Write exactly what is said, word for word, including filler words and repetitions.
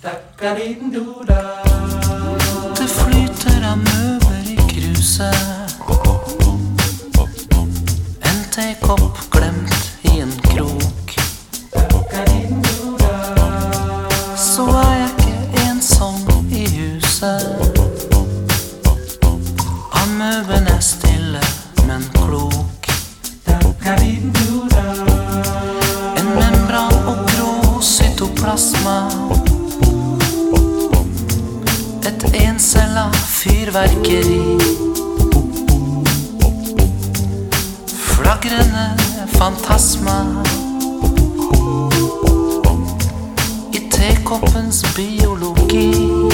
Det flyter av møbler i kruset. En tekopp glemt i en krok. Så er jeg ikke ensom i huset. Amøben er stille, men klok. En membran og grå cytoplasma. Et encella fyrverkeri. Flagrende fantasma. I tekoppens biologi.